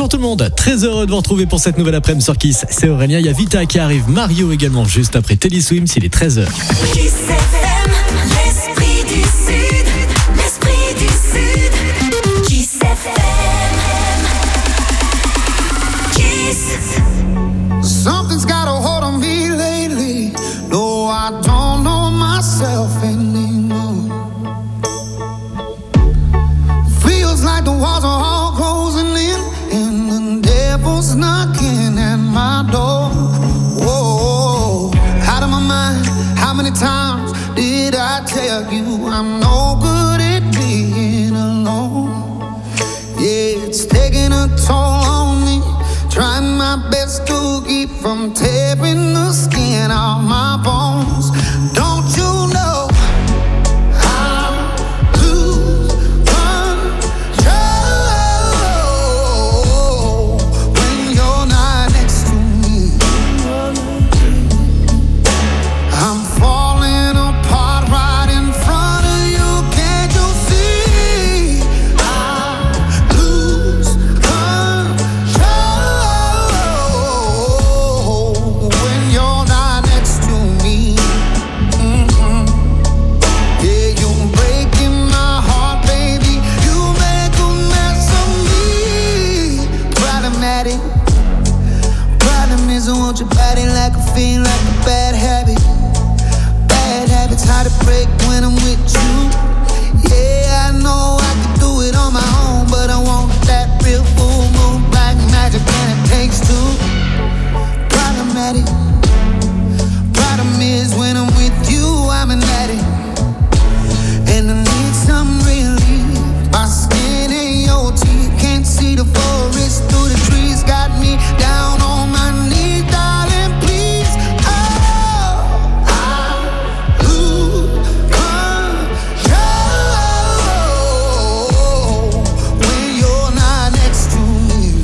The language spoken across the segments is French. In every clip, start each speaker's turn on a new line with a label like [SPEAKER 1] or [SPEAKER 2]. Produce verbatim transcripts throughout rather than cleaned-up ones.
[SPEAKER 1] Bonjour tout le monde, très heureux de vous retrouver pour cette nouvelle après-midi sur Kiss. C'est Aurélien, il y a Vita qui arrive, Mario également juste après Teddy Swims, il est treize heures.
[SPEAKER 2] Kiss F M, l'esprit du Sud, l'esprit du Sud. Kiss F M, Kiss.
[SPEAKER 3] Something's got a hold on me lately. No, I don't know myself anymore. Feels like the walls are all closing in, and the devil's knocking at my door. Whoa, out of my mind. How many times did I tell you I'm no good at being alone? Yeah, it's taking a toll on me. Trying my best to keep from tearing the skin off my bones. Don't you know I lose control when you're not next to me? I'm falling apart right in front of you. Can't you see? I lose control when you're not next to me. Mm-hmm. Yeah, you're breaking my heart, baby. You make a mess of me. Problematic. Problem is I want your body like a fiend, like a bad habit. Bad habits hard to break when I'm with you. Yeah, I know I can do it on my own, but I want that real full moon black magic, and it takes two. Problematic. Problem is when I'm with you, I'm an addict, and I need some relief. My skin and your teeth can't see the forest through the trees. Got me down on my knees, darling, please. Oh, I lose control when you're not next to me.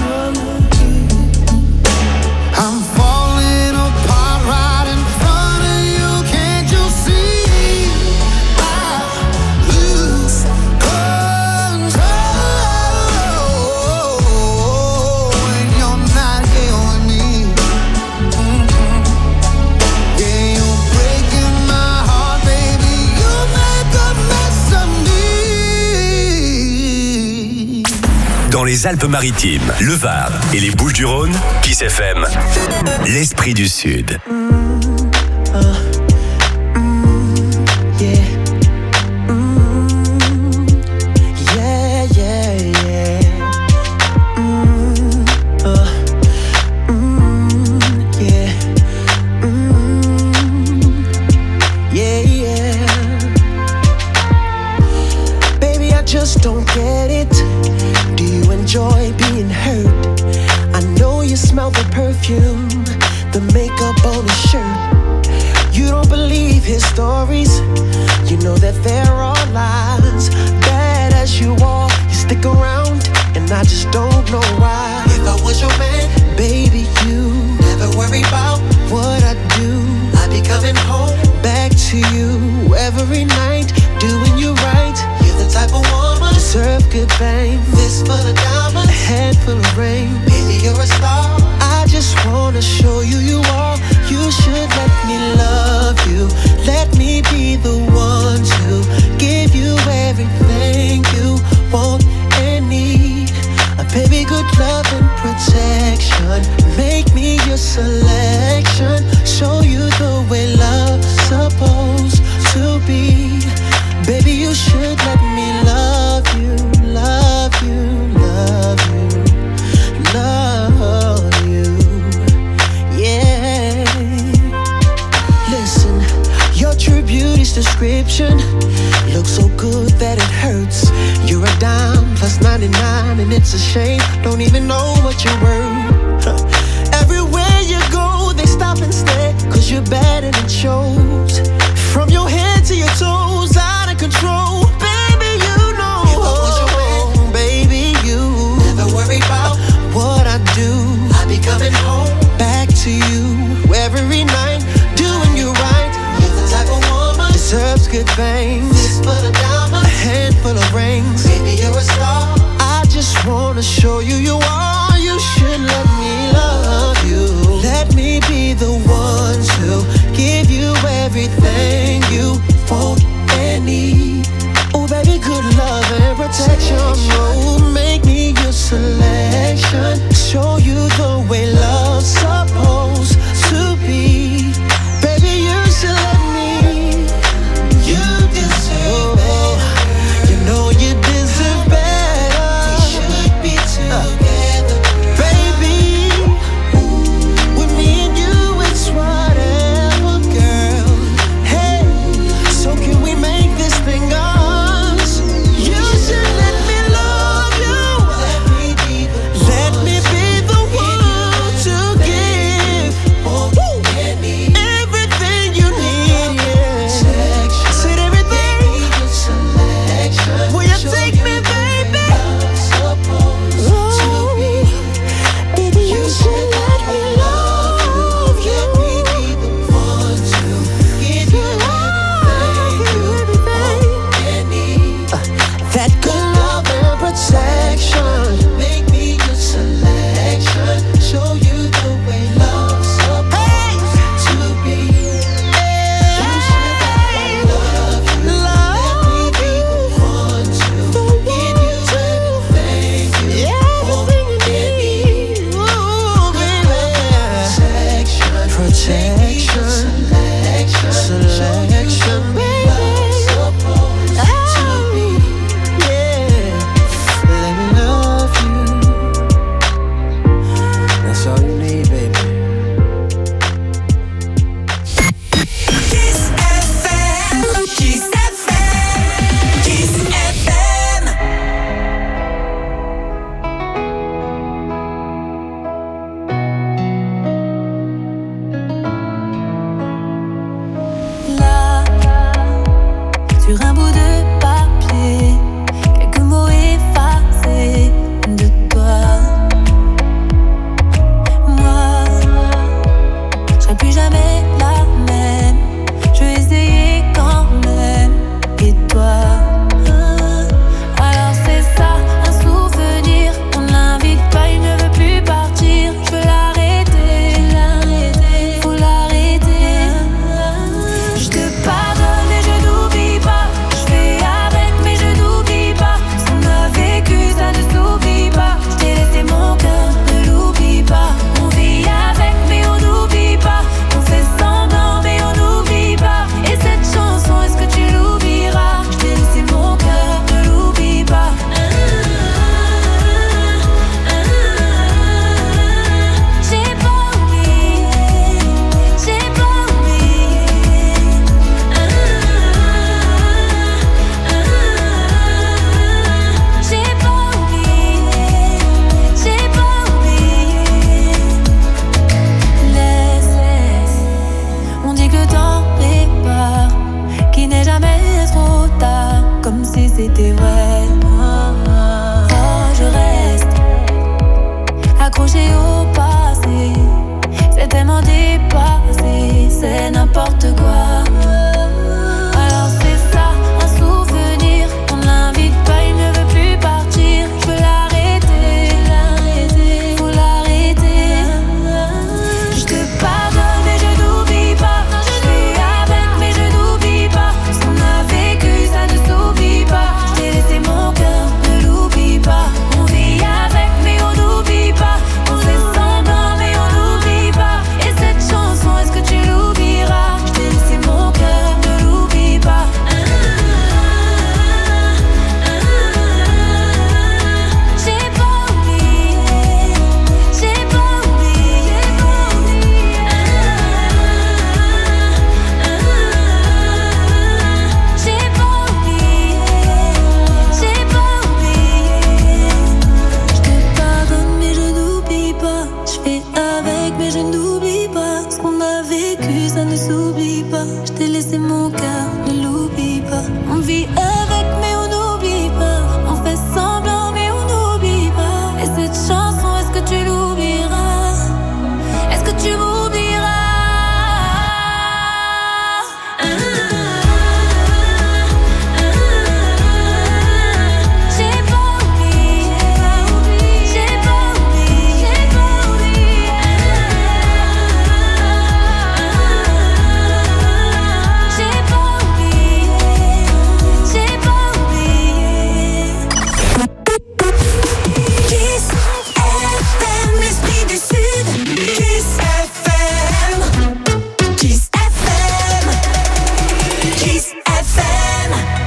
[SPEAKER 3] I'm falling apart right in front of you. Can't you see? I lose control when you're not here with me. Mm-hmm. Yeah, you're breaking my heart, baby. You make a mess of me.
[SPEAKER 4] Dans les Alpes-Maritimes, le Var et les Bouches-du-Rhône, Kiss F M, l'esprit du Sud.
[SPEAKER 5] Yeah. Mm, yeah, yeah, yeah. Mm, uh, mm, yeah. Mm, yeah, yeah. Baby, I just don't get it. Do you enjoy being hurt? I know you smell the perfume, the makeup on his shirt. You don't believe his stories. You know that they're all lies. Bad as you are, you stick around, and I just don't know why. If I was your man, baby, you never worry about what I do. I'd be coming home back to you every night, doing you right. You're the type of woman deserve good fame. Fist full of diamonds, a head full of rain. Baby, you're a star. I just wanna show you you are. You should let me love you. Let me be the one to give you everything you want and need. A baby, good love and protection. Make me your selection. Show you the way love's supposed to be. Baby, you should let me love you, love you, love you, love you. Yeah. Listen, your true beauty's description looks so good that it hurts. You're a dime plus ninety-nine, and it's a shame. Don't even know what you're worth. Everywhere you go, they stop and stare, 'cause you're bad and it shows. From your head to your toes, out of control. Baby, you know. If I was your man, baby, you never worry about what I do. I'd be coming home back to you every night, doing you right. You're the type of woman deserves good things. Fist full of diamonds, a handful of rings. Baby, you're a star. I just wanna show you you are.
[SPEAKER 6] cacher quelques mots effacés de toi. Moi, je serai plus jamais la même. Je vais essayer quand même. Et toi? Alors c'est ça, un souvenir. On l'invite pas, il ne veut plus partir. Je veux l'arrêter, l'arrêter, faut l'arrêter. Je te pardonne mais je n'oublie pas. Je fais avec mais je n'oublie pas. Ce qu'on a vécu ça ne s'oublie pas. Je t'ai laissé mon cœur, ne l'oublie pas. On vit avec mais on n'oublie pas. On fait semblant mais on n'oublie pas. Et cette chanson, est-ce que tu l'oublieras? Je t'ai laissé mon cœur, ne l'oublie pas. J'ai pas oublié, j'ai pas oublié. J'ai pas oublié, j'ai pas oublié. Laisse, laisse. On dit que le temps répare, qu'il n'est jamais trop tard, comme si c'était vrai. Oh, je reste accroché au passé, c'est tellement dépassé, c'est n'importe quoi. Alors c'est ça, un souvenir. On l'invite pas, il ne veut plus partir. Je veux l'arrêter, l'arrêter, faut l'arrêter. Je te pardonne mais je n'oublie pas. Je fais avec mais je n'oublie pas. Ce qu'on a vécu ça ne s'oublie pas. Je t'ai laissé mon cœur, ne l'oublie pas. On vit avec mais on n'oublie pas. On fait semblant mais on n'oublie pas. Et cette chanson, est-ce que tu l'oublieras? Je t'ai laissé mon cœur, ne l'oublie pas. J'ai pas oublié, j'ai pas oublié. J'ai pas oublié, j'ai pas oublié. Je te pardonne mais je n'oublie pas. Je fais avec mais je n'oublie pas. Ce qu'on a vécu ça ne s'oublie pas. Je t'ai laissé mon cœur, ne l'oublie pas. On vit avec mais on n'oublie pas. On fait semblant mais on n'oublie pas. Et cette chanson, est-ce que tu l'oublieras? Est-ce que tu m'oublieras? J'ai pas oublié, j'ai pas oublié, j'ai pas oublié. J'ai pas oublié, j'ai pas oublié.
[SPEAKER 2] Kiss F M, l'esprit du Sud. Kiss F M. Kiss F M. Kiss F M.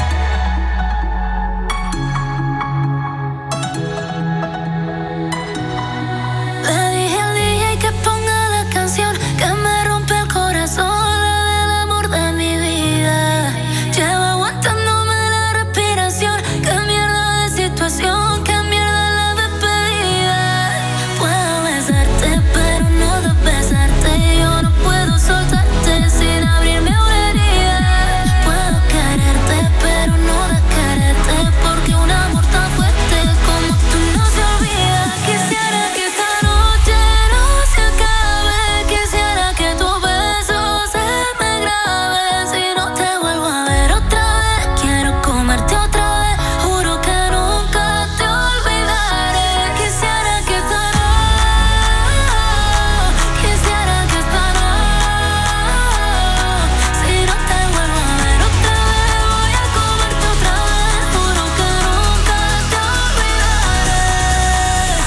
[SPEAKER 6] Le dije al D J que ponga la canción que me rompe el corazón, la del amor de mi vida. Llevo aguantándome la respiración. Qué mierda de situación, qué mierda la despedida. Puedo besarte, pero no de besarte. Yo no puedo soltarte sin abrirme una herida. Puedo quererte, pero no de quererte, porque un amor tan fuerte como tú no se olvida. Quisiera que esta noche no se acabe. Quisiera que tu beso se me grabe. Si no te vuelvo a ver otra vez, quiero comerte otra vez. Juro que nunca te olvidaré. Quisiera que esta noche, quisiera que esta noche, si no te vuelvo a ver otra vez, voy a comerte otra vez. Juro que nunca te olvidaré.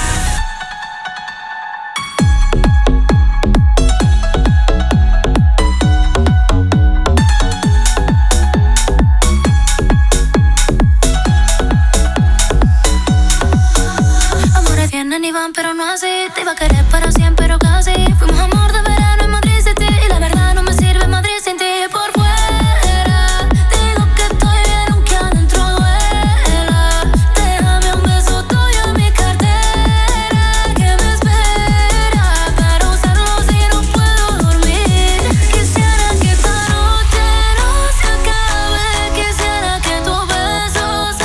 [SPEAKER 6] Amores vienen y van, pero no así. Te iba a querer para siempre, pero casi. Fuimos amor de verano en Madrid City. Y la verdad no me sirve Madrid sin ti. Por fuera digo que estoy bien, aunque adentro duela. Déjame un beso tuyo en mi cartera, que me espera para usarlo si no puedo dormir. Quisiera que esta noche no se acabe. Quisiera que tu beso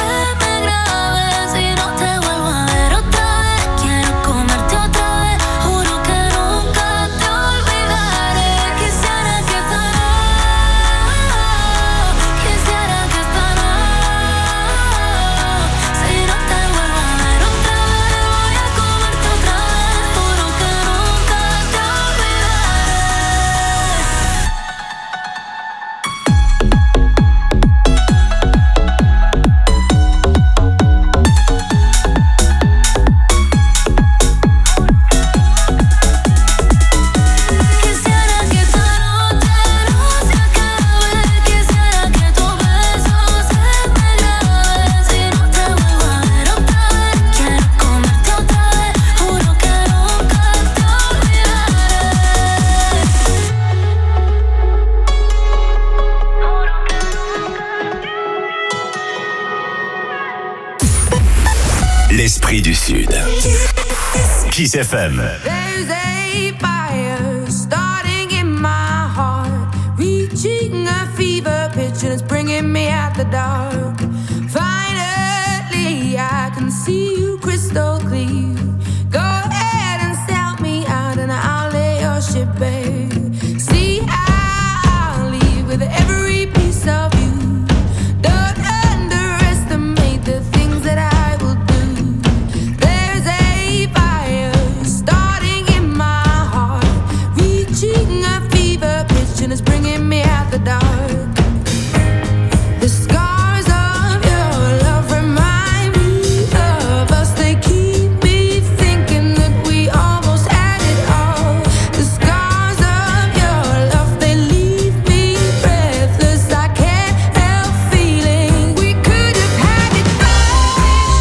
[SPEAKER 4] l'esprit du Sud. Kiss F M.
[SPEAKER 7] There's a fire starting in my heart, reaching a fever pitch and it's bringing me out the dark. Finally, I can see you crystal clear. Go ahead and sell me out and I'll lay your ship bare. See, I'll leave with every piece of you. Don't underestimate the things that I will do. There's a fire starting in my heart, reaching a fever pitch and it's bringing me out the dark. The scars of your love remind me of us. They keep me thinking that we almost had it all. The scars of your love, they leave me breathless. I can't help feeling we could have had it all.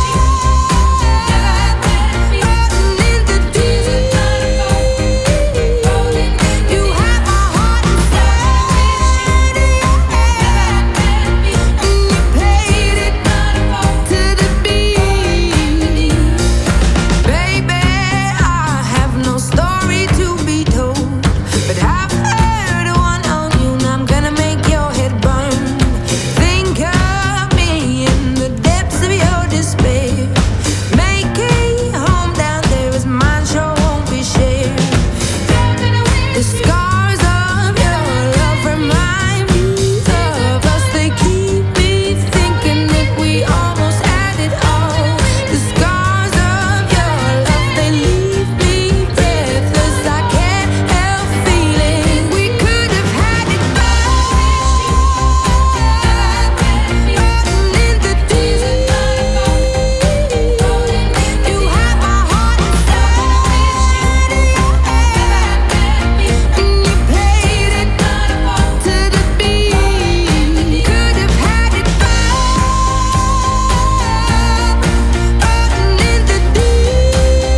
[SPEAKER 7] Floating in the deep, you have my heart inside, and you played it to the beat. Baby, I have no story to be told, but I've heard one on you, and I'm gonna make your head burn. Think of me in the depths of your despair. Make a home down there as mine sure won't be shared. The scars of your love remind me of us. They keep me thinking that we almost had it all. The scars of your love, they leave me breathless. I can't help feeling we could have had it all. Floating in the deep, you have my heart inside, and you played it to the beat. Could have had it all. Floating in the deep,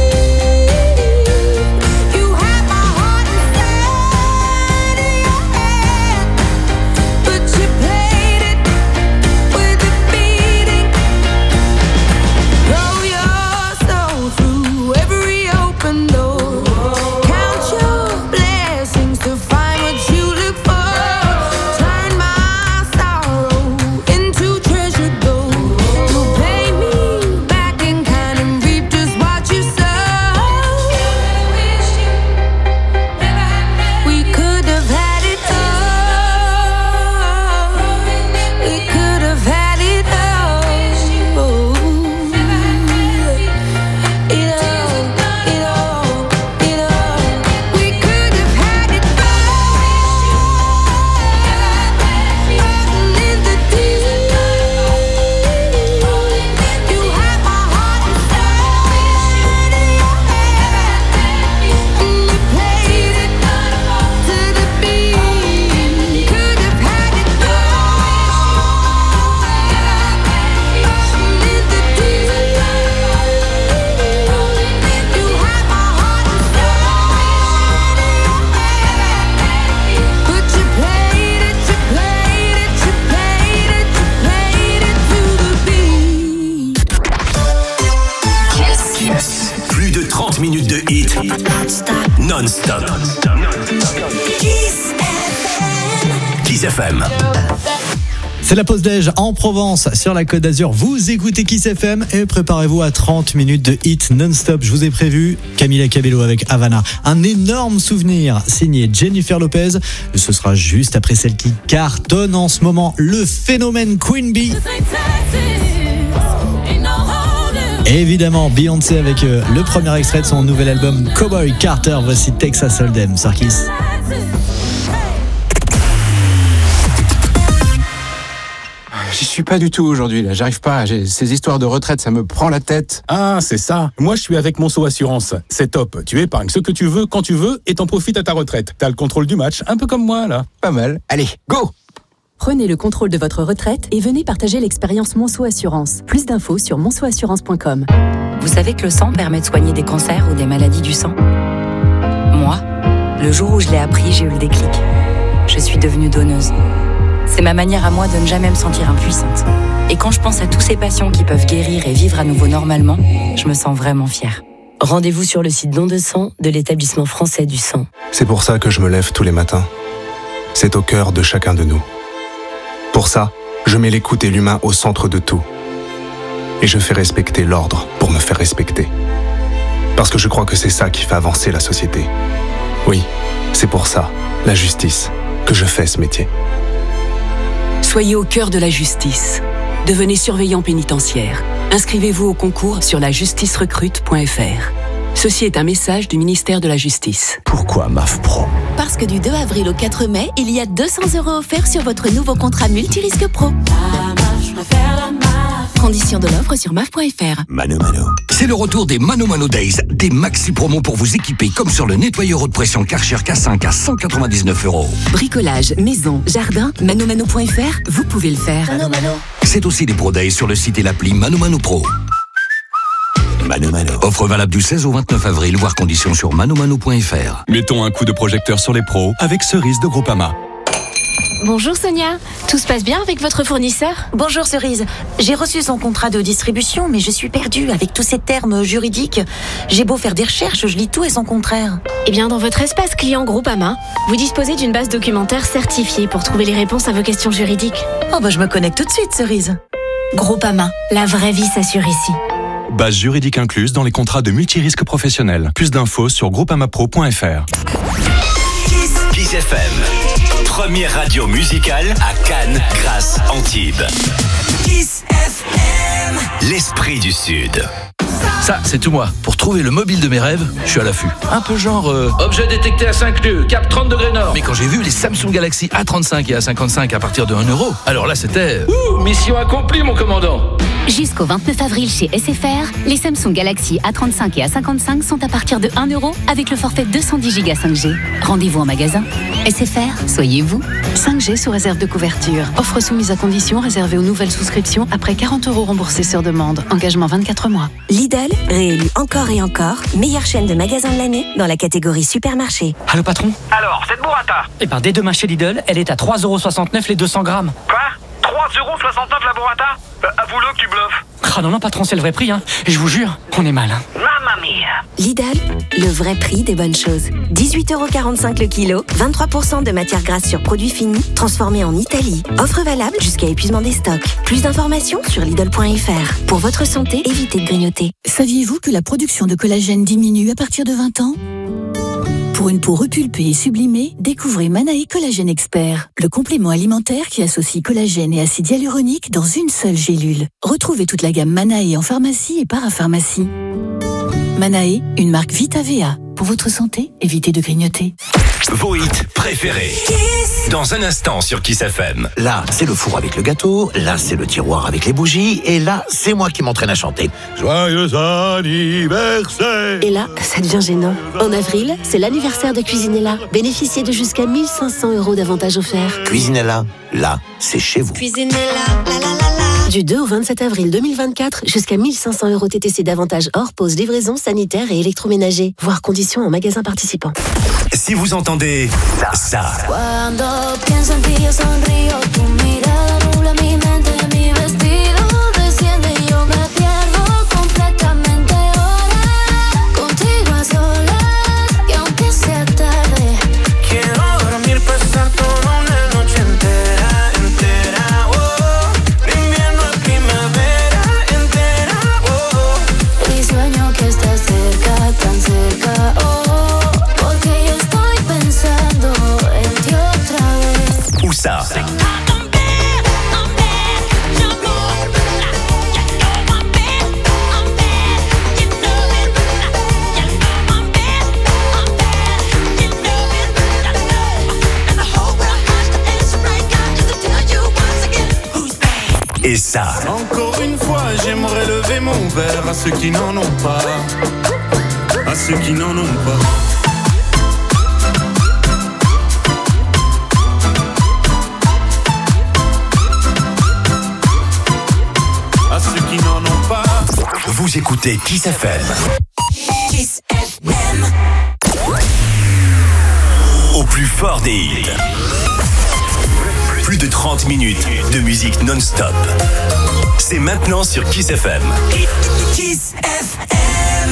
[SPEAKER 7] you have my heart inside of your hand, but you played it with a beating. Throw your soul through every open door. Count your blessings to find what you look for. Turn my sorrow into treasure gold. You'll pay me back in kind and reap just what you sow. We could have had it all. We could have had it all. It all, it all, it all. We could have had it all. Floating in the deep, you have my heart inside of your hand, and you played it to the beat. Could have had it all. Floating in the deep, you have my heart inside of your hand, but you played it, you played it, you played it, you played it to the beat.
[SPEAKER 4] Plus de trente minutes de hit non-stop.
[SPEAKER 2] Kiss F M.
[SPEAKER 4] Kiss F M.
[SPEAKER 1] C'est la pause déj en Provence sur la Côte d'Azur. Vous écoutez Kiss F M et préparez-vous à trente minutes de hit non-stop. Je vous ai prévu Camila Cabello avec Havana. Un énorme souvenir signé Jennifer Lopez. Ce sera juste après celle qui cartonne en ce moment, le phénomène Queen Bee. Et évidemment Beyoncé avec euh, le premier extrait de son nouvel album Cowboy Carter. Voici Texas Hold'em sur Kiss.
[SPEAKER 8] J'y suis pas du tout aujourd'hui, là. J'arrive pas. J'ai... Ces histoires de retraite, ça me prend la tête.
[SPEAKER 9] Ah, c'est ça. Moi, je suis avec Monceau Assurance. C'est top. Tu épargnes ce que tu veux, quand tu veux, et t'en profites à ta retraite. T'as le contrôle du match, un peu comme moi, là.
[SPEAKER 8] Pas mal. Allez, go!
[SPEAKER 10] Prenez le contrôle de votre retraite et venez partager l'expérience Monceau Assurance. Plus d'infos sur monceau assurance point com.
[SPEAKER 11] Vous savez que le sang permet de soigner des cancers ou des maladies du sang ? Moi, le jour où je l'ai appris, j'ai eu le déclic. Je suis devenue donneuse. C'est ma manière à moi de ne jamais me sentir impuissante. Et quand je pense à tous ces patients qui peuvent guérir et vivre à nouveau normalement, je me sens vraiment fière.
[SPEAKER 12] Rendez-vous sur le site Don de sang de l'Établissement français du sang.
[SPEAKER 13] C'est pour ça que je me lève tous les matins. C'est au cœur de chacun de nous. Pour ça, je mets l'écoute et l'humain au centre de tout. Et je fais respecter l'ordre pour me faire respecter. Parce que je crois que c'est ça qui fait avancer la société. Oui, c'est pour ça, la justice, que je fais ce métier.
[SPEAKER 14] Soyez au cœur de la justice. Devenez surveillant pénitentiaire. Inscrivez-vous au concours sur la justice recrute point f r. Ceci est un message du ministère de la Justice.
[SPEAKER 15] Pourquoi M A F Pro ?
[SPEAKER 16] Parce que du deux avril au quatre mai, il y a deux cents euros offerts sur votre nouveau contrat multirisque pro. Conditions de l'offre sur M A F point f r.
[SPEAKER 15] Mano Mano.
[SPEAKER 17] C'est le retour des Mano Mano Days, des maxi promos pour vous équiper comme sur le nettoyeur haute pression Karcher K cinq à cent quatre-vingt-dix-neuf euros.
[SPEAKER 14] Bricolage, maison, jardin, mano mano point f r, vous pouvez le faire.
[SPEAKER 16] Mano Mano.
[SPEAKER 17] C'est aussi des Pro Days sur le site et l'appli Mano Mano Pro.
[SPEAKER 15] Mano Mano.
[SPEAKER 17] Offre valable du seize au vingt-neuf avril, voire conditions sur mano mano point f r.
[SPEAKER 18] Mettons un coup de projecteur sur les pros avec Cerise de Groupama.
[SPEAKER 19] Bonjour Sonia, tout se passe bien avec votre fournisseur ?
[SPEAKER 20] Bonjour Cerise, j'ai reçu son contrat de distribution mais je suis perdue avec tous ces termes juridiques. J'ai beau faire des recherches, je lis tout et son contraire.
[SPEAKER 19] Eh bien dans votre espace client Groupama, vous disposez d'une base documentaire certifiée pour trouver les réponses à vos questions juridiques.
[SPEAKER 20] Oh bah je me connecte tout de suite Cerise.
[SPEAKER 19] Groupama, la vraie vie s'assure ici.
[SPEAKER 18] Base juridique incluse dans les contrats de multirisque professionnels. Plus d'infos sur groupama pro point f r.
[SPEAKER 4] Kiss F M, première radio musicale à Cannes, Grasse, Antibes. Kiss F M, l'esprit du Sud.
[SPEAKER 21] Ça, c'est tout moi. Pour trouver le mobile de mes rêves, je suis à l'affût. Un peu genre... Euh,
[SPEAKER 22] objet détecté à cinq nœuds, cap trente degrés nord.
[SPEAKER 21] Mais quand j'ai vu les Samsung Galaxy A trente-cinq et A cinquante-cinq à partir de un euro, alors là, c'était...
[SPEAKER 22] Ouh, mission accomplie, mon commandant.
[SPEAKER 23] Jusqu'au vingt-neuf avril chez S F R, les Samsung Galaxy A trente-cinq et A cinquante-cinq sont à partir de un euro avec le forfait deux cent dix giga cinq G. Rendez-vous en magasin. S F R, soyez vous.
[SPEAKER 10] cinq G sous réserve de couverture. Offre soumise à condition réservée aux nouvelles souscriptions après quarante euros remboursés sur demande. Engagement vingt-quatre mois.
[SPEAKER 24] Lidl, réélu encore et encore, meilleure chaîne de magasins de l'année dans la catégorie supermarché.
[SPEAKER 25] Allô patron ?
[SPEAKER 22] Alors, cette burrata ?
[SPEAKER 25] Eh ben dès demain chez Lidl, elle est à trois euros soixante-neuf les deux cents grammes.
[SPEAKER 22] Quoi ? trois euros soixante-neuf la burrata ? euh, Avoue-le que tu bluffes.
[SPEAKER 25] Ah non non patron, c'est le vrai prix hein. Et je vous jure, on est mal. Hein.
[SPEAKER 22] Mamma mia.
[SPEAKER 24] Lidl, le vrai prix des bonnes choses. dix-huit euros quarante-cinq le kilo, vingt-trois pour cent de matière grasse sur produits finis, transformés en Italie. Offre valable jusqu'à épuisement des stocks. Plus d'informations sur Lidl point f r. Pour votre santé, évitez de grignoter.
[SPEAKER 10] Saviez-vous que la production de collagène diminue à partir de vingt ans ? Pour une peau repulpée et sublimée, découvrez Manae Collagène Expert, le complément alimentaire qui associe collagène et acide hyaluronique dans une seule gélule. Retrouvez toute la gamme Manae en pharmacie et parapharmacie. Manae, une marque Vita V A. Pour votre santé, évitez de grignoter.
[SPEAKER 4] Vos hits préférés. Dans un instant sur Kiss F M.
[SPEAKER 15] Là, c'est le four avec le gâteau. Là, c'est le tiroir avec les bougies. Et là, c'est moi qui m'entraîne à chanter.
[SPEAKER 26] Joyeux anniversaire.
[SPEAKER 12] Et là, ça devient gênant. En avril, c'est l'anniversaire de Cuisinella. Bénéficiez de jusqu'à mille cinq cents euros d'avantages offerts.
[SPEAKER 15] Cuisinella, là, c'est chez vous.
[SPEAKER 12] Cuisinella, la la la la. Du deux au vingt-sept avril deux mille vingt-quatre, jusqu'à mille cinq cents euros T T C d'avantages hors pause, livraison, sanitaire et électroménager. Voir conditions en magasin participant.
[SPEAKER 4] Si vous entendez ça.
[SPEAKER 6] Cuando pienso en ti yo sonrío, tu mirada nubla mi mente, mi vestido desciende y yo me pierdo completamente ahora, contigo a solas y aunque sea tarde,
[SPEAKER 3] quiero dormir, pasar toda una noche entera, entera, oh, de invierno a primavera, entera, oh,
[SPEAKER 6] y sueño que estás cerca, tan cerca, oh, porque yo estoy pensando en ti otra vez.
[SPEAKER 4] Où ça? Et ça.
[SPEAKER 3] Encore une fois, j'aimerais lever mon verre à ceux qui n'en ont pas, à ceux qui n'en ont pas. À ceux qui n'en ont pas.
[SPEAKER 4] Vous écoutez Kiss F M.
[SPEAKER 2] Kiss F M.
[SPEAKER 4] Au plus fort des hits. Plus de trente minutes de musique non-stop. C'est maintenant sur Kiss F M.
[SPEAKER 2] Kiss F M.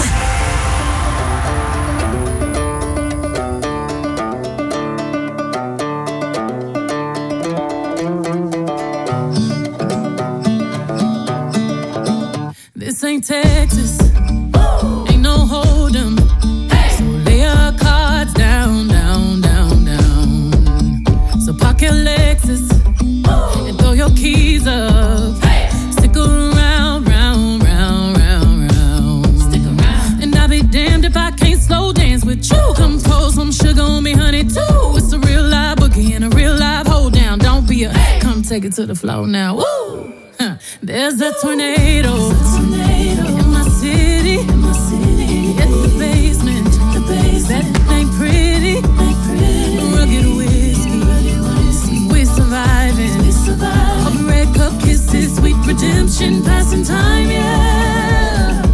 [SPEAKER 1] This ain't Texas. Ain't no hold'em. So lay your cards down, down, down, down. So park your Lexus and throw your keys up. Stick around, round, round, round, round. Stick around. And I'll be damned if I can't slow dance with you. Come pour some sugar on me, honey, too. It's a real live boogie and a real live hold down. Don't be a come take it to the floor now. Woo! Huh. There's a tornado. In my city, in my city, at the basement, the basement. That ain't pretty, ain't pretty. Rugged whiskey, we're surviving. We survive. All the red cup kisses, sweet redemption, passing time, yeah.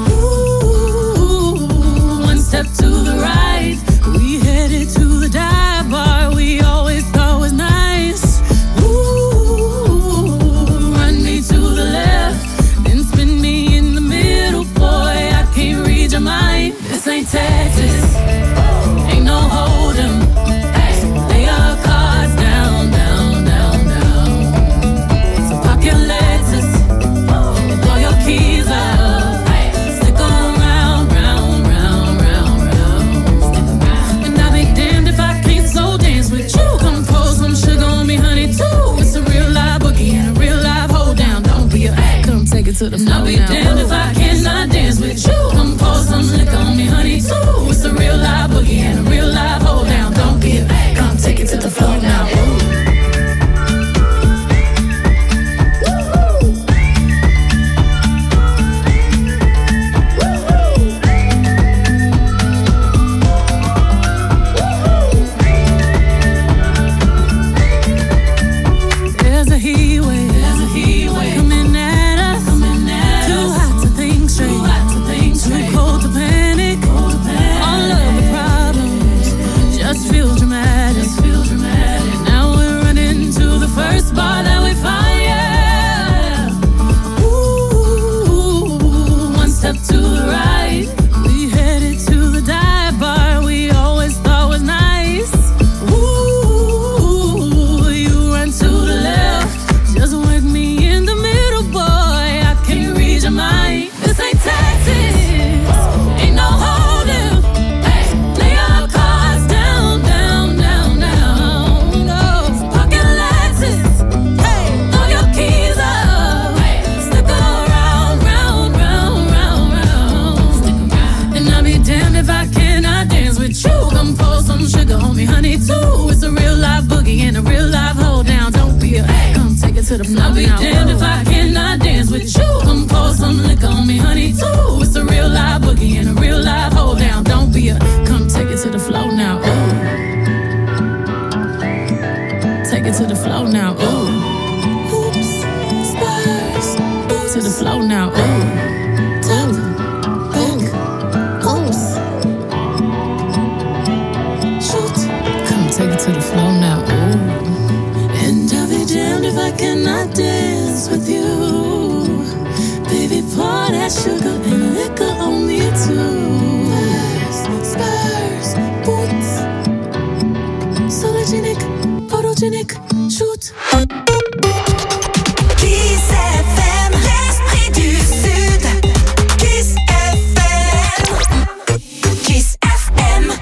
[SPEAKER 1] Ooh, one step to the right, we headed to the dive bar we always thought was nice. Ooh, run me to the left, then spin me in the middle, boy, I can't read your mind. This ain't Texas, ain't no hold'em. So lay your cards down, down, down, down. So park your Lexus and throw your keys up. Stick around, round, round, round, round. And I'll be damned if I can't slow dance with you. Come pour some sugar on me, honey, too. It's a real live boogie and a real live hold down. Don't be a come take it to the floor. I'll be damned if I cannot dance with you. Come pour some liquor on me, honey, too. It's a real live boogie and a real live hold down. Don't be a come take it to the floor now. There's a heat wave, there's a heat wave coming at us, coming at too us. Hot to think straight, too hot to think straight, too cold to panic, cold to panic. All of the problems just feel dramatic, just feel dramatic. Now we're running to the first bar that we find, yeah. Ooh, one step to the right, we headed to the dive bar we always thought was nice. Ooh, you run to the left, just work me in the middle, boy, I can't read your mind. This ain't Texas, ain't no hold'em. Lay your cards down, down, down, down. No, park your Lexus, throw your keys up. Stick around, round, round, round, round. And I'll be damned if I cannot dance with you. Come pour some sugar on me, honey, too. It's a real live boogie and a real live hold down. Don't be a come take it to the floor. I'll be damned if I cannot dance with you. Come pour some liquor on me, honey, too. It's a real live boogie and a real live hold down. Don't be a come take it to the floor now. Ooh. Take it to the floor now. Ooh. Oops, spurs. To the floor now. Ooh. Top, back, oops. Shoot. Come take it to the floor now. Ooh. And I'll be damned if I cannot dance with you. Baby, pour that sugar and liquor on me too. Spurs, spurs, boots. Sologenic, photogenic, shoot.
[SPEAKER 2] Kiss F M, l'esprit du Sud. Kiss F M. Kiss F M.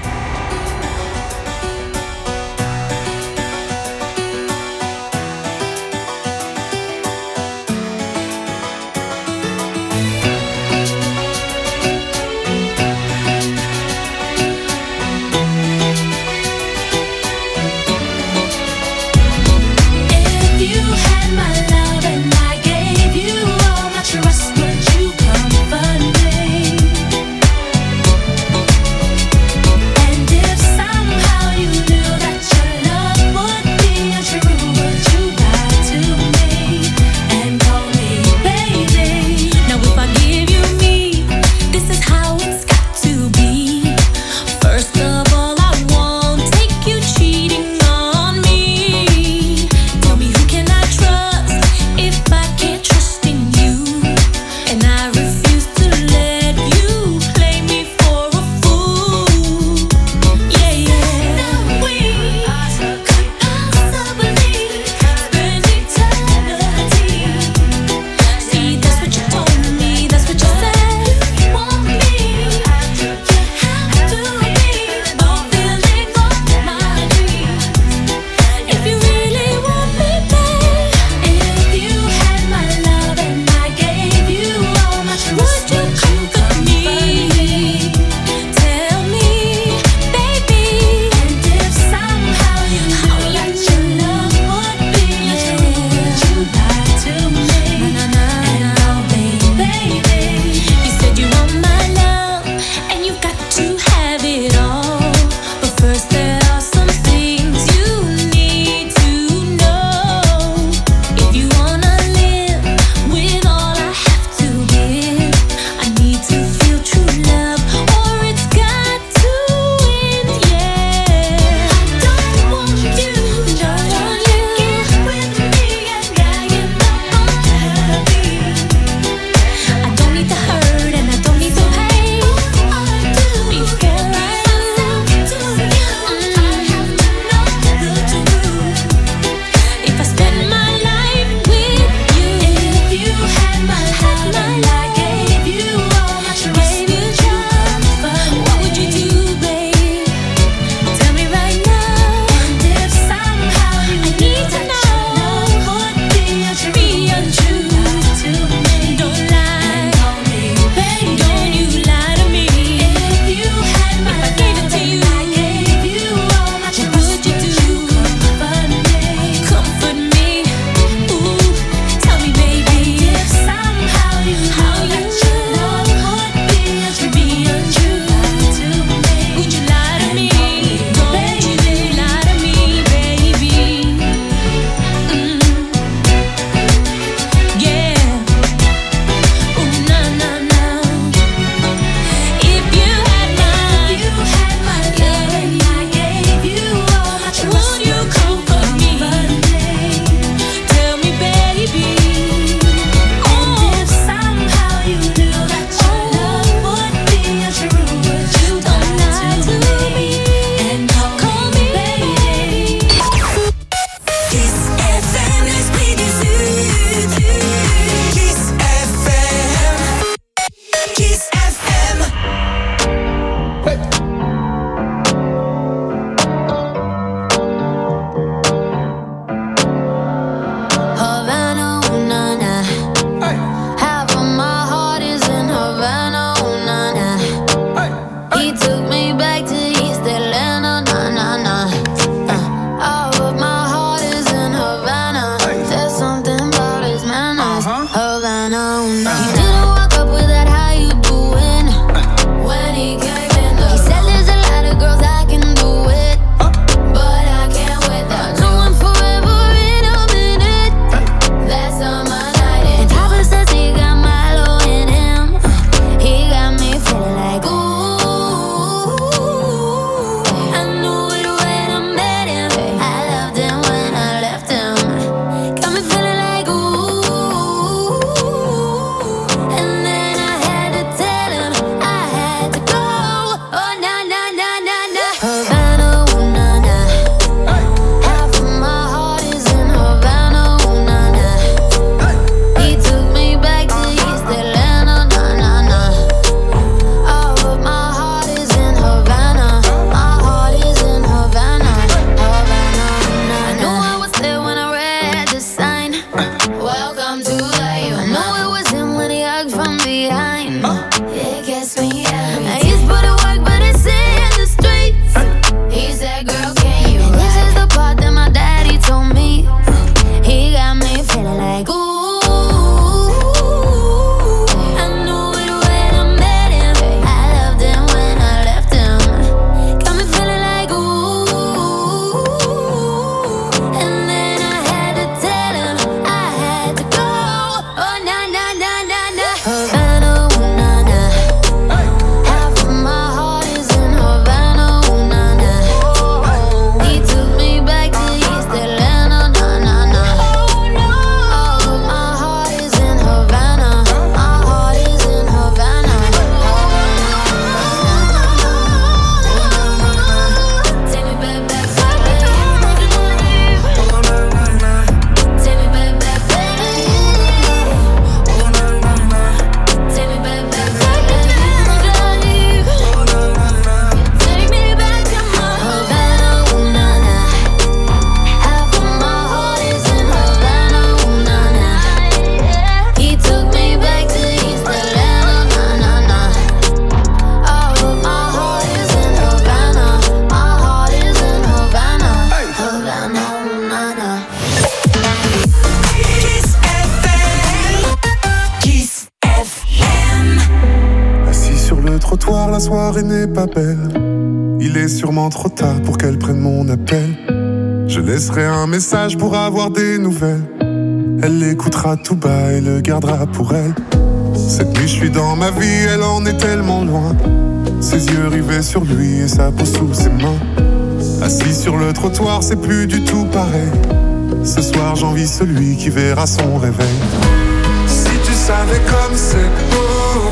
[SPEAKER 5] trottoir, la soirée n'est pas belle. Il est sûrement trop tard pour qu'elle prenne mon appel. Je laisserai un message pour avoir des nouvelles. Elle l'écoutera tout bas et le gardera pour elle. Cette nuit je suis dans ma vie, elle en est tellement loin. Ses yeux rivés sur lui et sa peau sous ses mains. Assis sur le trottoir, c'est plus du tout pareil. Ce soir j'envie celui qui verra son réveil. Si tu savais comme c'est beau,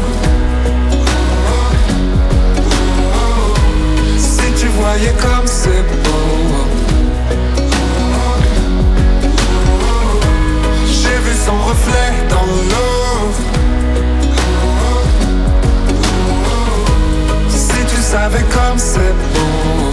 [SPEAKER 5] si tu voyais comme c'est beau, j'ai vu son reflet dans l'eau. Si tu savais comme c'est beau.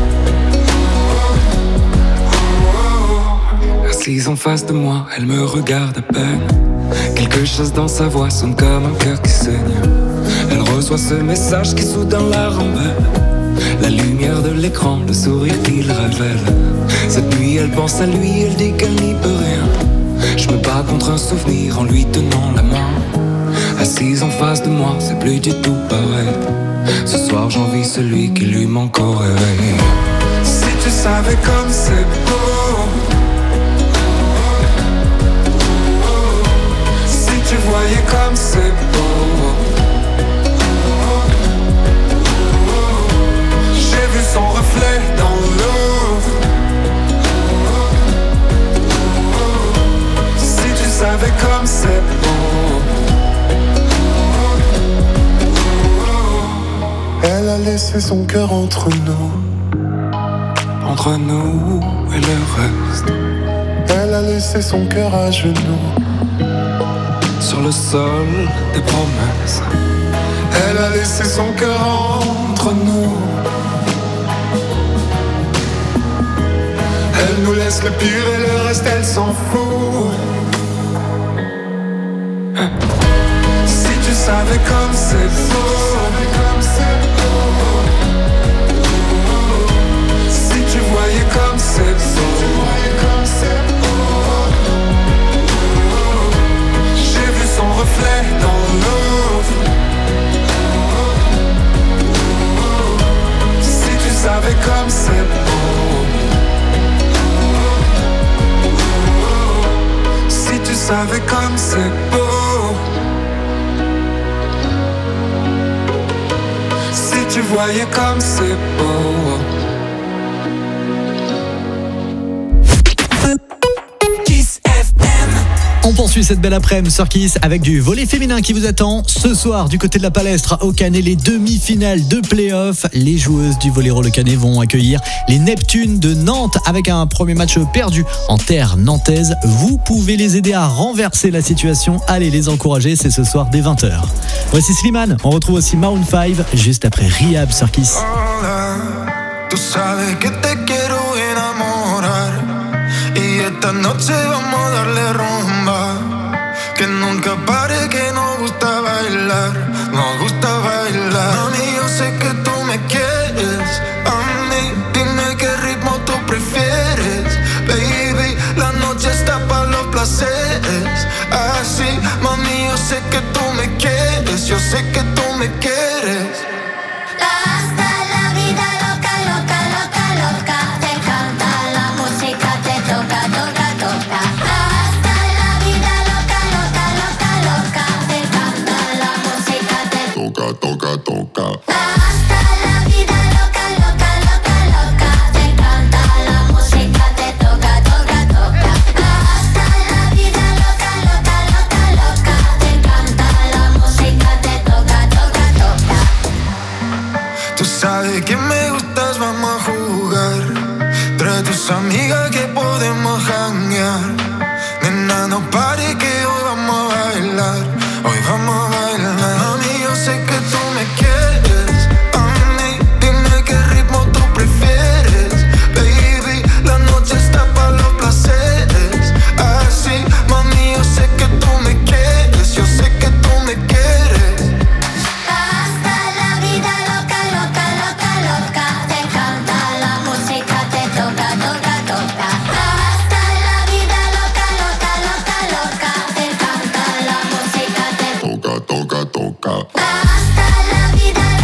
[SPEAKER 7] Assise en face de moi, elle me regarde à peine. Quelque chose dans sa voix sonne comme un cœur qui saigne. Elle reçoit ce message qui soudain la rembelle. La lumière de l'écran, le sourire qu'il révèle. Cette nuit elle pense à lui, elle dit qu'elle n'y peut rien. Je me bats contre un souvenir en lui tenant la main. Assise en face de moi, c'est plus du tout pareil. Ce soir j'envie celui qui lui manque au réveil.
[SPEAKER 5] Si tu savais comme c'est beau, si tu voyais comme c'est beau, j'ai vu son reflet dans l'eau. Si tu savais comme c'est beau. Elle a laissé son cœur entre nous,
[SPEAKER 7] entre nous et le reste.
[SPEAKER 5] Elle a laissé son cœur à genoux,
[SPEAKER 7] sur le sol des promesses.
[SPEAKER 5] Elle a laissé son cœur entre nous. Elle nous laisse le pire et le reste elle s'en fout. Si tu savais comme c'est beau, si tu voyais comme c'est beau, j'ai vu son reflet dans l'eau. Si tu savais comme c'est beau, si tu savais comme c'est beau, si tu voyais comme c'est beau.
[SPEAKER 8] On poursuit cette belle après-midi sur Kiss avec du volley féminin qui vous attend. Ce soir, du côté de la Palestre, au Canet, les demi-finales de play-off. Les joueuses du volley le Canet vont accueillir les Neptunes de Nantes avec un premier match perdu en terre nantaise. Vous pouvez les aider à renverser la situation. Allez les encourager, c'est ce soir dès vingt heures. Voici Slimane, on retrouve aussi Maroon cinq juste après Rihab sur Kiss.
[SPEAKER 3] Tú sabes que te quiero enamorar y esta noche vamos a darle rumba, que nunca pare, que nos gusta bailar, nos gusta bailar. Mami, yo sé que tú me quieres, a mí dime qué ritmo tú prefieres, baby, la noche está para los placeres, así, mami, yo sé que tú me quieres, yo sé que tú me quieres. Toca, toca. Hasta la vida loca, loca, loca, loca. Te encanta la música, te toca, toca, toca. Hasta la vida loca, loca, loca, loca. Te encanta la música, te toca, toca, toca. Tú sabes que me gustas, vamos a jugar. Trae tus amigas que podemos janguear. Nena, no pare que hoy vamos a bailar. Hoy vamos a bailar. Mami, yo sé que tú me quieres, a mí, dime qué ritmo tú prefieres, baby, la noche está para los placeres, así, mami, yo sé que tú me quieres, yo sé que tú me quieres. Hasta la vida loca, loca, loca, loca, te encanta la música, te toca, toca, toca. Hasta la vida loca, loca, loca, loca, te encanta la música, te toca, toca, toca. Hasta la vida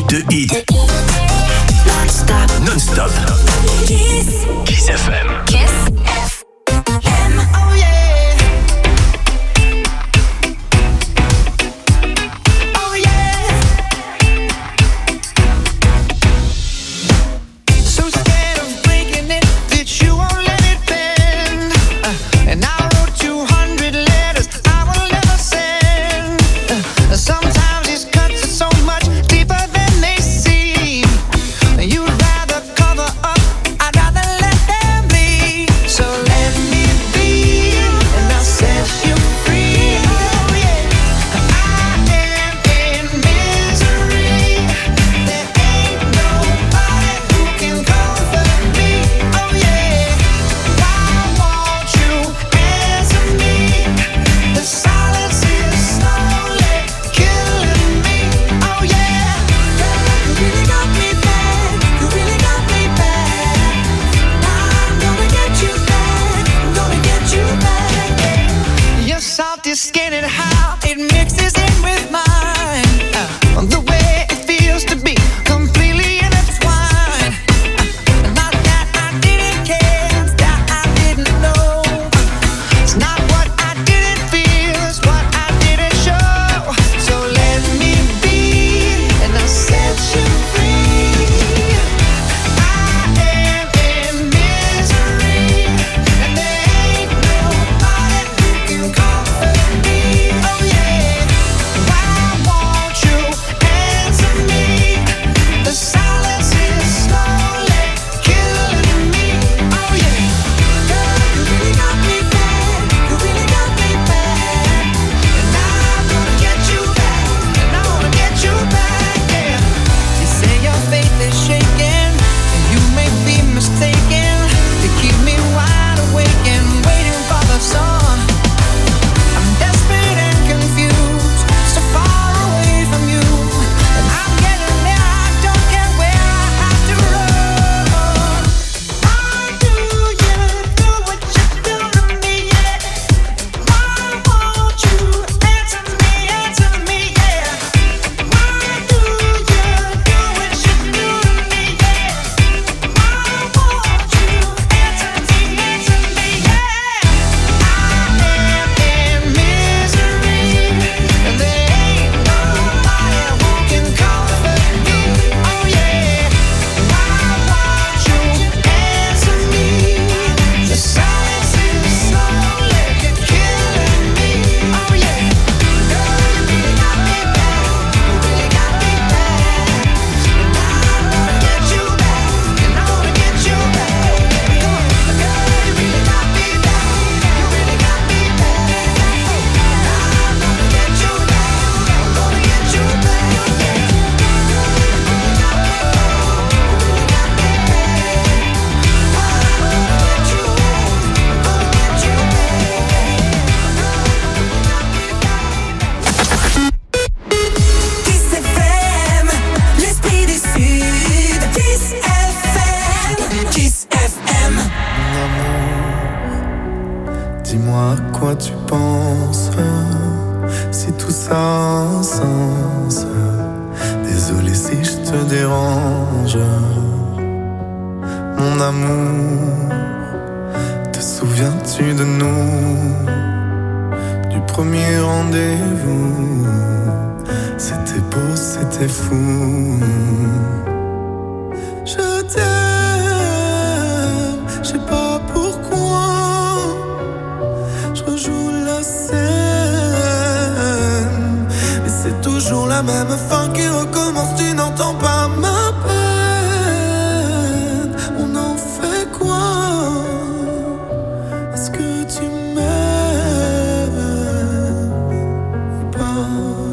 [SPEAKER 4] de hits. Non-stop.
[SPEAKER 2] Kiss.
[SPEAKER 4] Kiss F M.
[SPEAKER 2] Kiss F M. Oh yeah. Oh yeah. So scared of breaking it that you won't let it bend. Uh, and I wrote two hundred letters I will never send. Uh, sometimes these cuts are so much deeper than they seem. You'd rather cover up, I'd rather let them bleed. So let me be, and I'll set you free. Oh yeah, I am in misery. There ain't nobody who can comfort me. Oh yeah, why won't you answer me? The silence is slowly killing me. Oh yeah, you really got me bad. You really got me bad. I'm gonna get you back. I'm gonna get you back. Yeah. Your soft skin and how it mixes in with mine. Uh, the way it feels to be completely intertwined. Uh, not that I didn't care, it's that I didn't know. It's not what I didn't feel, it's what I didn't show. So let me be, and I'll set you free. I am in misery, and there ain't nobody who can comfort me. Oh yeah, why won't you answer me? The silence is slowly killing me. Oh yeah, girl, you really got me bad. You really got me bad, and I'm gonna get you back, and I wanna get you back. Yeah, you say your faith is shaking, and you may be mistaken. You keep me wide awake and waiting for the sun. I'm desperate and confused, so far away from you, and I'm getting there. I don't care where I have to run. Why do you do what you do to me? Yeah. Why won't you answer me? Answer me, yeah. Why do you do what you do to me? Yeah. Why won't you answer me? Answer me, yeah. I am in misery, and there ain't nobody who can comfort me. Oh yeah, why won't you answer me? The silence is slowly killing me. Oh yeah, girl, you really got me bad. You really got me bad, and I wanna get you back, and I wanna get you back. Come on, girl, you really got me bad. You really got me bad, and I'm gonna get you back. I'm gonna get you back. Yeah, girl, you really got me bad. You really got me bad. I'm gonna get you back. I'm gonna get you Kiss F M, l'esprit du Sud. Kiss F M, Kiss F M.
[SPEAKER 3] Dis-moi à quoi tu penses, si tout ça a un sens. Désolé si je te dérange. Mon amour, te souviens-tu de nous? Du premier rendez-vous, c'était beau, c'était fou. Je t'aime, je sais pas pourquoi. Je rejoue la scène, mais c'est toujours la même fin qui recommence. Tu n'entends pas ma peine. On en fait quoi? Est-ce que tu m'aimes ou pas?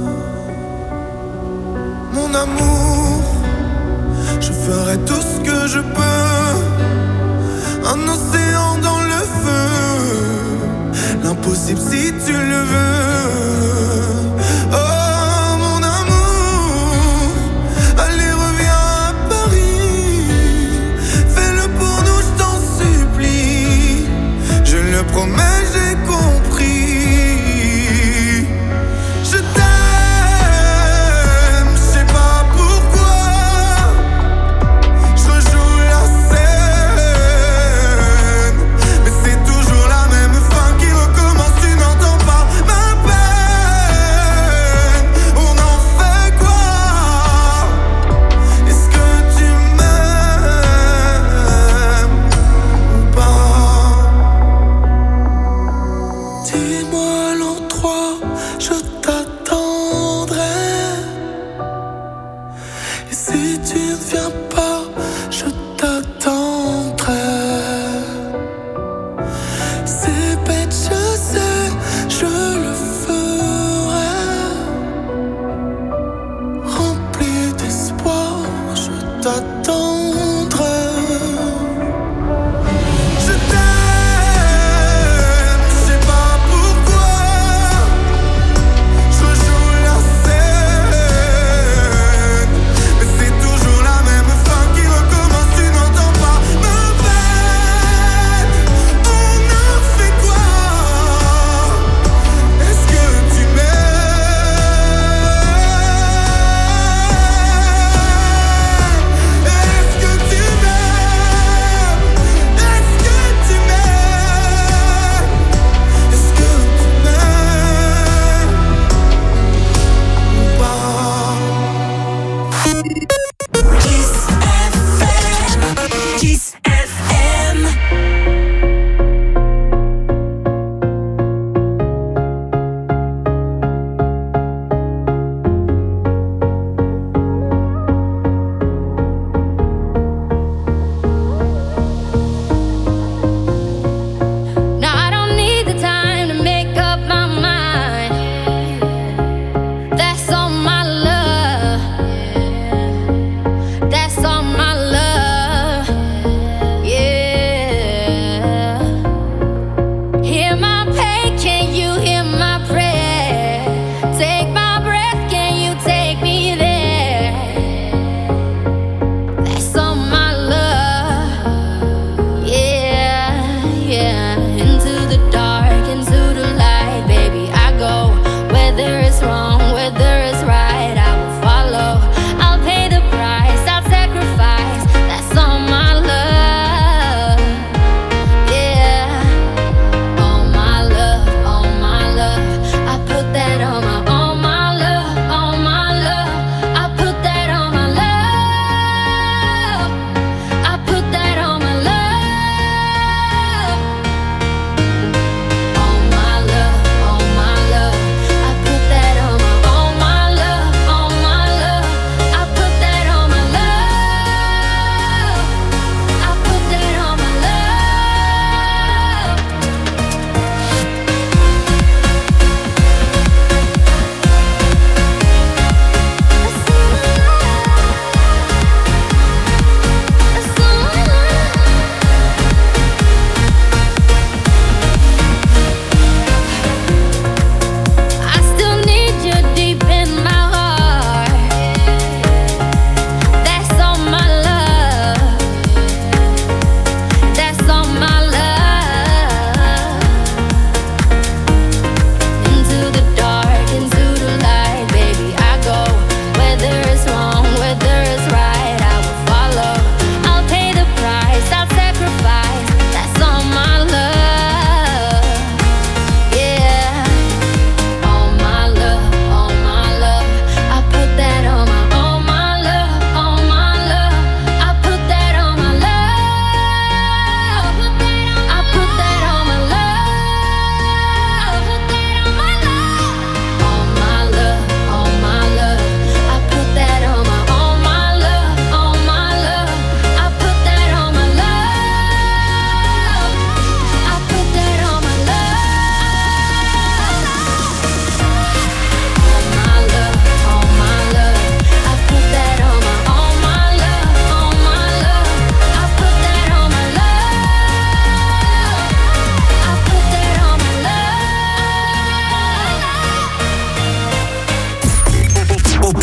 [SPEAKER 3] Mon amour, je ferai tout ce que je peux. Un océan dans le feu, l'impossible si tu le veux. Oh mon amour, allez reviens à Paris. Fais-le pour nous, je t'en supplie. Je le promets, j'ai compris. Je t'aime, je sais pas pourquoi.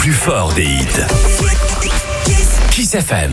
[SPEAKER 4] plus fort des hits. Kiss F M.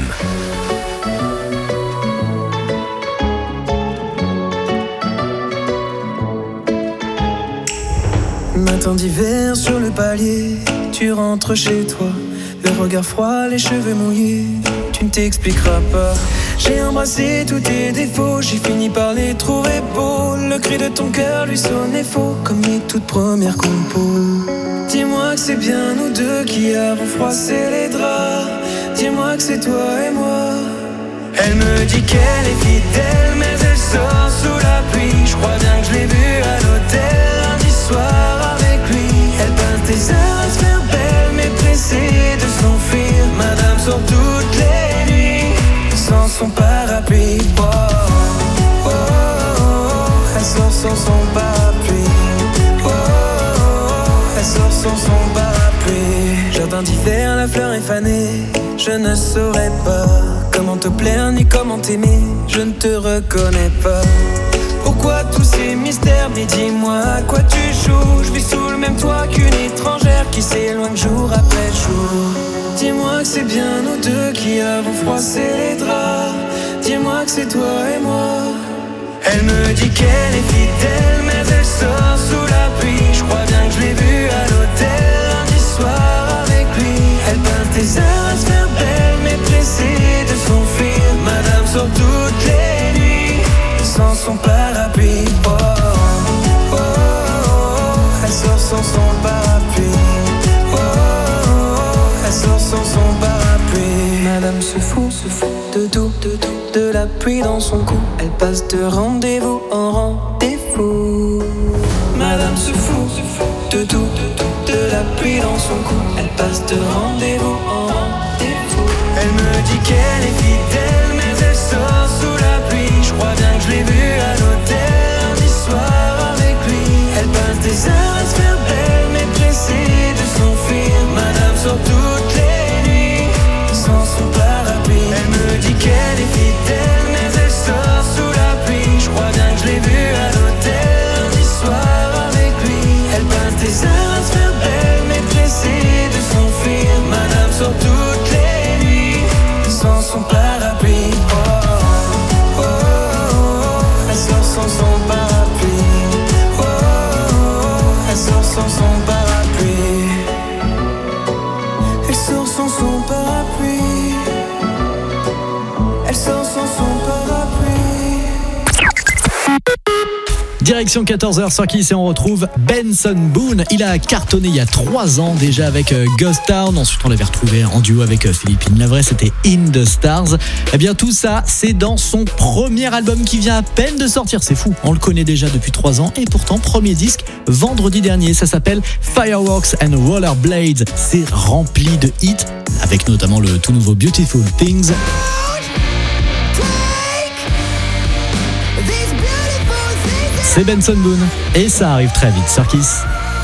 [SPEAKER 9] Matin d'hiver sur le palier, tu rentres chez toi, le regard froid, les cheveux mouillés, tu ne t'expliqueras pas. J'ai embrassé tous tes défauts, j'ai fini par les trouver beaux. Le cri de ton cœur lui sonnait faux, comme mes toutes premières compos. Dis-moi que c'est bien nous deux qui avons froissé les draps. Dis-moi que c'est toi et moi. Elle me dit qu'elle est fidèle, mais elle sort sous la pluie. Je crois bien que je l'ai vue à l'hôtel lundi soir avec lui. Elle peint tes heures à se faire belle, mais pressée de s'enfuir. Madame sort toutes les nuits sans son parapluie. Oh, oh, oh, oh, elle sort sans son parapluie. Oh, oh, oh, elle sort sans son parapluie. Jardin d'hiver, la fleur est fanée. Je ne saurais pas comment te plaire ni comment t'aimer. Je ne te reconnais pas. Pourquoi tous ces mystères? Mais dis-moi à quoi tu joues. Je vis sous le même toit qu'une étrangère qui s'éloigne jour après jour. Dis-moi que c'est bien nous deux qui avons froissé les draps. Dis-moi que c'est toi et moi. Elle me dit qu'elle est fidèle, mais elle sort sous la pluie. Je crois bien que je l'ai vue à l'hôtel lundi soir avec lui. Elle peint tes heures à se faire belle, mais pressée de s'enfuir. Madame sort toutes les nuits sans son parapluie. Oh, oh, oh, oh, elle sort sans son parapluie. Oh, oh, oh, elle sort sans son parapluie. Madame se fout, se fout de tout, de tout, de la pluie dans son cou. Elle passe de rendez-vous en rendez-vous. Madame se fout, se fout de tout, de tout, de la pluie dans son cou. Elle passe de rendez-vous en rendez-vous. Elle me dit qu'elle est fidèle, mais elle sort sous la pluie. Je crois bien que je l'ai vue à l'hôtel lundi soir avec lui. Elle passe des heures à se faire belle, mais pressée de s'enfuir. Madame sort toutes les nuits sans son parapluie. Elle me dit qu'elle est fidèle, mais elle sort sous la pluie. Je crois bien que je l'ai vue à l'hôtel lundi soir avec lui. Elle passe des heures à se faire belle, mais pressée de s'enfuir. Madame sort toutes les nuits sans son parapluie. Oh, oh, oh, oh, elle sort sans son parapluie. Oh, oh, oh, elle sort sans son parapluie. Elle sort sans son parapluie. Elle sort sans son parapluie.
[SPEAKER 8] Direction quatorze heures sur Kiss et on retrouve Benson Boone. Il a cartonné il y a trois ans déjà avec euh, Ghost Town. Ensuite on l'avait retrouvé en duo avec euh, Philippine Lavray, c'était In The Stars. Eh bien tout ça c'est dans son premier album qui vient à peine de sortir. C'est fou, on le connaît déjà depuis trois ans et pourtant premier disque vendredi dernier. Ça s'appelle Fireworks and Rollerblades. C'est rempli de hits avec notamment le tout nouveau Beautiful Things. C'est Benson Boone et ça arrive très vite sur Kiss.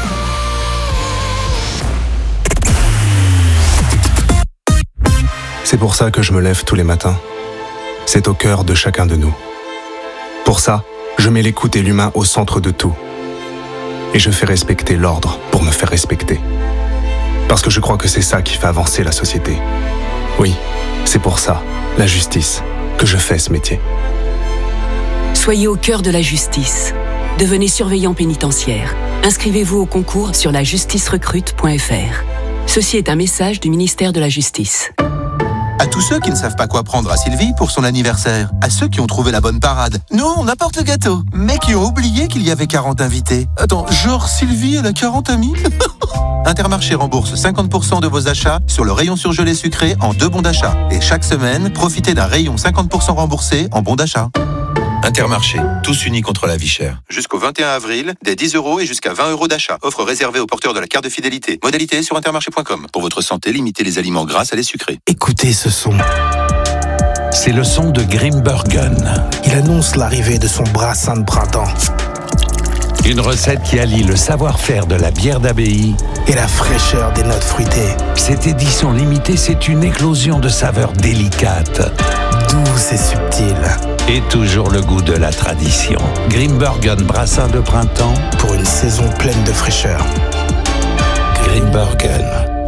[SPEAKER 11] C'est pour ça que je me lève tous les matins. C'est au cœur de chacun de nous. Pour ça, je mets l'écoute et l'humain au centre de tout. Et je fais respecter l'ordre pour me faire respecter. Parce que je crois que c'est ça qui fait avancer la société. Oui, c'est pour ça, la justice, que je fais ce métier.
[SPEAKER 13] Soyez au cœur de la justice. Devenez surveillant pénitentiaire. Inscrivez-vous au concours sur la justice recrute point f r. Ceci est un message du ministère de la Justice.
[SPEAKER 14] À tous ceux qui ne savent pas quoi prendre à Sylvie pour son anniversaire. À ceux qui ont trouvé la bonne parade. Non, on apporte le gâteau. Mais qui ont oublié qu'il y avait quarante invités. Attends, genre Sylvie, elle a quarante amis? Intermarché rembourse cinquante pour cent de vos achats sur le rayon surgelé sucré en deux bons d'achat. Et chaque semaine, profitez d'un rayon cinquante pour cent remboursé en bons d'achat. Intermarché, tous unis contre la vie chère. Jusqu'au vingt et un avril, des dix euros et jusqu'à vingt euros d'achat. Offre réservée aux porteurs de la carte de fidélité. Modalité sur intermarché point com. Pour votre santé, limitez les aliments gras à les sucrés.
[SPEAKER 15] Écoutez ce son.
[SPEAKER 16] C'est le son de Grimbergen.
[SPEAKER 15] Il annonce l'arrivée de son brassin de printemps.
[SPEAKER 16] Une recette qui allie le savoir-faire de la bière d'abbaye
[SPEAKER 15] et la fraîcheur des notes fruitées.
[SPEAKER 16] Cette édition limitée, c'est une éclosion de saveurs délicates.
[SPEAKER 15] Douce et subtile.
[SPEAKER 16] Et toujours le goût de la tradition. Grimbergen brassin de printemps.
[SPEAKER 15] Pour une saison pleine de fraîcheur.
[SPEAKER 16] Grimbergen.
[SPEAKER 15] Pour votre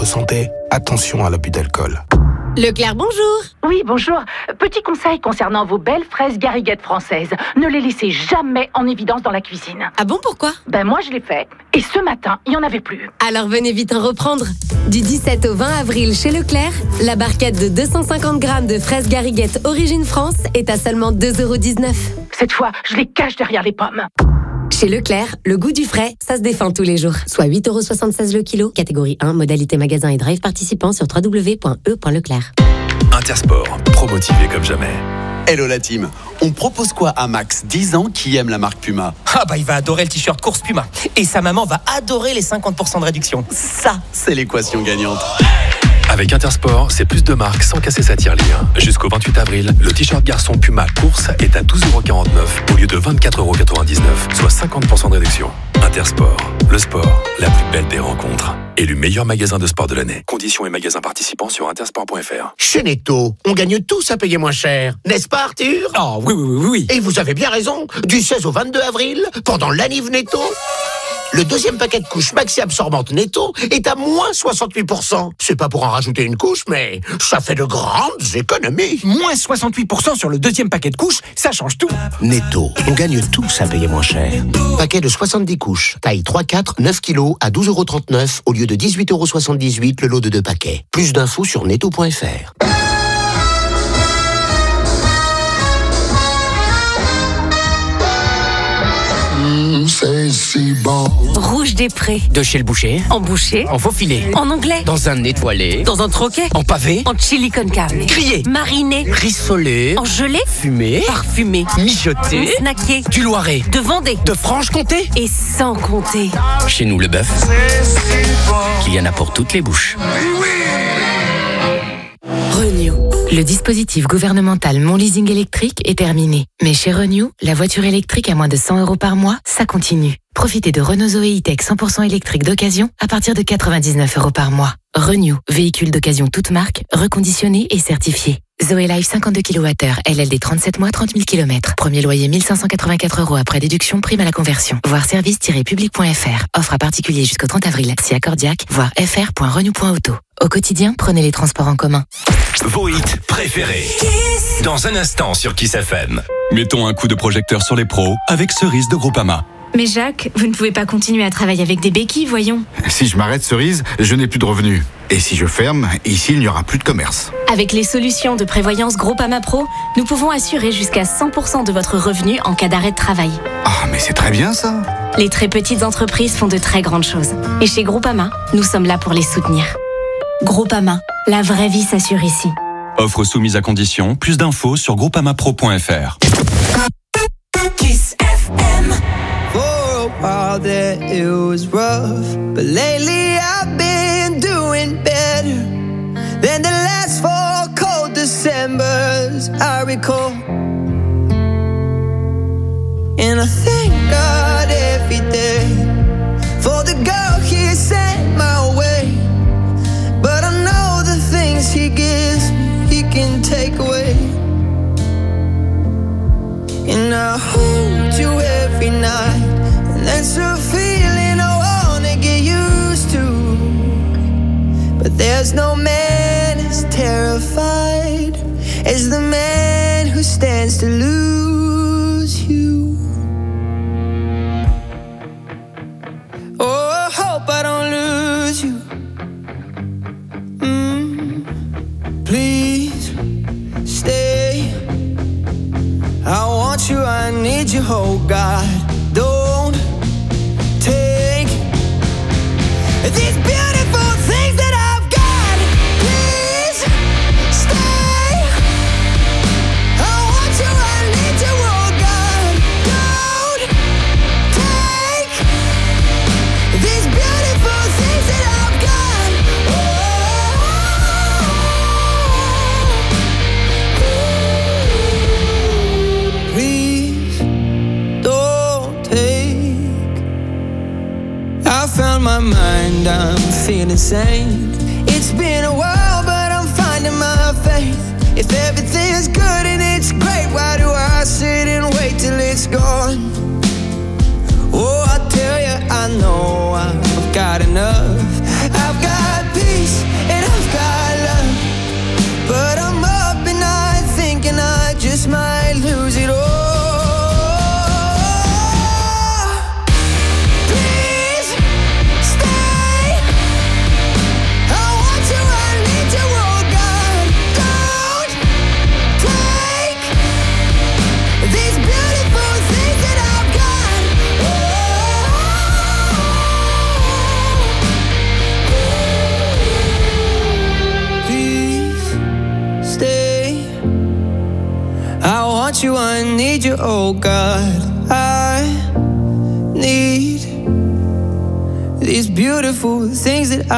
[SPEAKER 11] santé, attention à l'abus d'alcool.
[SPEAKER 17] Leclerc, bonjour.
[SPEAKER 18] Oui, bonjour. Petit conseil concernant vos belles fraises gariguettes françaises. Ne les laissez jamais en évidence dans la cuisine.
[SPEAKER 17] Ah bon, pourquoi?
[SPEAKER 18] Ben moi, je l'ai fait. Et ce matin, il n'y en avait plus.
[SPEAKER 17] Alors venez vite en reprendre. Du dix-sept au vingt avril chez Leclerc, la barquette de deux cent cinquante grammes de fraises gariguettes Origine France est à seulement deux euros dix-neuf.
[SPEAKER 18] Cette fois, je les cache derrière les pommes.
[SPEAKER 17] Chez Leclerc, le goût du frais, ça se défend tous les jours. Soit huit euros soixante-seize le kilo, catégorie un, modalité magasin et drive participant sur w w w point e point leclerc.
[SPEAKER 4] Intersport, pro-motivé comme jamais.
[SPEAKER 19] Hello la team, on propose quoi à Max, dix ans, qui aime la marque Puma?
[SPEAKER 20] Ah bah il va adorer le t-shirt course Puma. Et sa maman va adorer les cinquante pour cent de réduction.
[SPEAKER 19] Ça, c'est l'équation gagnante.
[SPEAKER 4] Avec Intersport, c'est plus de marques sans casser sa tirelire. Jusqu'au vingt-huit avril, le t-shirt garçon Puma course est à douze euros quarante-neuf au lieu de vingt-quatre euros quatre-vingt-dix-neuf, soit cinquante pour cent de réduction. Intersport, le sport, la plus belle des rencontres. Élu meilleur magasin de sport de l'année. Conditions et magasins participants sur intersport point f r.
[SPEAKER 15] Chez Netto, on gagne tous à payer moins cher. N'est-ce pas, Arthur?
[SPEAKER 20] Oh oui, oui, oui, oui.
[SPEAKER 15] Et vous avez bien raison. Du seize au vingt-deux avril, pendant l'Aniv Netto, le deuxième paquet de couches maxi absorbantes Netto est à moins soixante-huit pour cent. C'est pas pour en rajouter une couche, mais ça fait de grandes économies.
[SPEAKER 20] Moins soixante-huit pour cent sur le deuxième paquet de couches, ça change tout.
[SPEAKER 15] Netto, on gagne tous à payer moins cher. Paquet de soixante-dix couches, taille trois quatre, neuf kilos à douze euros trente-neuf au lieu de dix-huit euros soixante-dix-huit le lot de deux paquets. Plus d'infos sur netto point f r.
[SPEAKER 17] C'est si bon. Rouge des Prés.
[SPEAKER 20] De chez le boucher.
[SPEAKER 17] En boucher.
[SPEAKER 20] En faux filet.
[SPEAKER 17] En anglais.
[SPEAKER 20] Dans un étoilé.
[SPEAKER 17] Dans un troquet.
[SPEAKER 20] En pavé.
[SPEAKER 17] En chili con carne.
[SPEAKER 20] Grillé.
[SPEAKER 17] Mariné.
[SPEAKER 20] Rissolé.
[SPEAKER 17] En gelée.
[SPEAKER 20] Fumé.
[SPEAKER 17] Parfumé.
[SPEAKER 20] Mijoté.
[SPEAKER 17] Snacké.
[SPEAKER 20] Du Loiret.
[SPEAKER 17] De Vendée.
[SPEAKER 20] De Franche-Comté.
[SPEAKER 17] Et sans compter.
[SPEAKER 20] Chez nous, le bœuf, qu'il y en a pour toutes les bouches.
[SPEAKER 17] Renew.
[SPEAKER 21] Le dispositif gouvernemental Mon Leasing électrique est terminé. Mais chez Renew, la voiture électrique à moins de cent euros par mois, ça continue. Profitez de Renault Zoé E-Tech cent pour cent électrique d'occasion à partir de quatre-vingt-dix-neuf euros par mois. Renew, véhicule d'occasion toute marque, reconditionné et certifié. Zoé Life cinquante-deux kilowattheures, L L D trente-sept mois, trente mille kilomètres. Premier loyer mille cinq cent quatre-vingt-quatre euros après déduction, prime à la conversion. Voir service tiret public point f r. Offre à particulier jusqu'au trente avril. Si accordiaque, voir f r point renew point auto. Au quotidien, prenez les transports en commun.
[SPEAKER 4] Vos hits préférés. Dans un instant sur Kiss F M.
[SPEAKER 23] Mettons un coup de projecteur sur les pros avec Cerise de Groupama.
[SPEAKER 27] Mais Jacques, vous ne pouvez pas continuer à travailler avec des béquilles, voyons.
[SPEAKER 28] Si je m'arrête Cerise, je n'ai plus de revenus. Et si je ferme, ici il n'y aura plus de commerce.
[SPEAKER 27] Avec les solutions de prévoyance Groupama Pro, nous pouvons assurer jusqu'à cent pour cent de votre revenu en cas d'arrêt de travail.
[SPEAKER 28] Ah, mais c'est très bien ça.
[SPEAKER 27] Les très petites entreprises font de très grandes choses. Et chez Groupama, nous sommes là pour les soutenir. Groupama, la vraie vie s'assure ici.
[SPEAKER 23] Offre soumise à condition. Plus d'infos sur groupama pro point f r.
[SPEAKER 2] Kiss F M. For a while there it was rough, but lately I've been doing better than the last four cold Decembers I recall. And I thank God every day for the girl He sent my way. But I know the things He gives me, He can take away. And I hold you every night, and that's a feeling I wanna get used to. But there's no man as terrified as the man who stands to lose you. Oh, I hope I don't lose you. Mm, please stay. I want you, I need you, oh God. Don't take these beautiful things that I've got. Please stay. I want you, I need you, oh God. Don't take these beautiful things that I've got. Oh, please don't take. I found my mind, I'm feeling sane. It's been a while, but I'm finding my faith. If everything's good and it's great, why do I sit and wait till it's gone? Oh, I tell you, I know I've got enough. I've got peace
[SPEAKER 9] need you, oh God. I need these beautiful things that I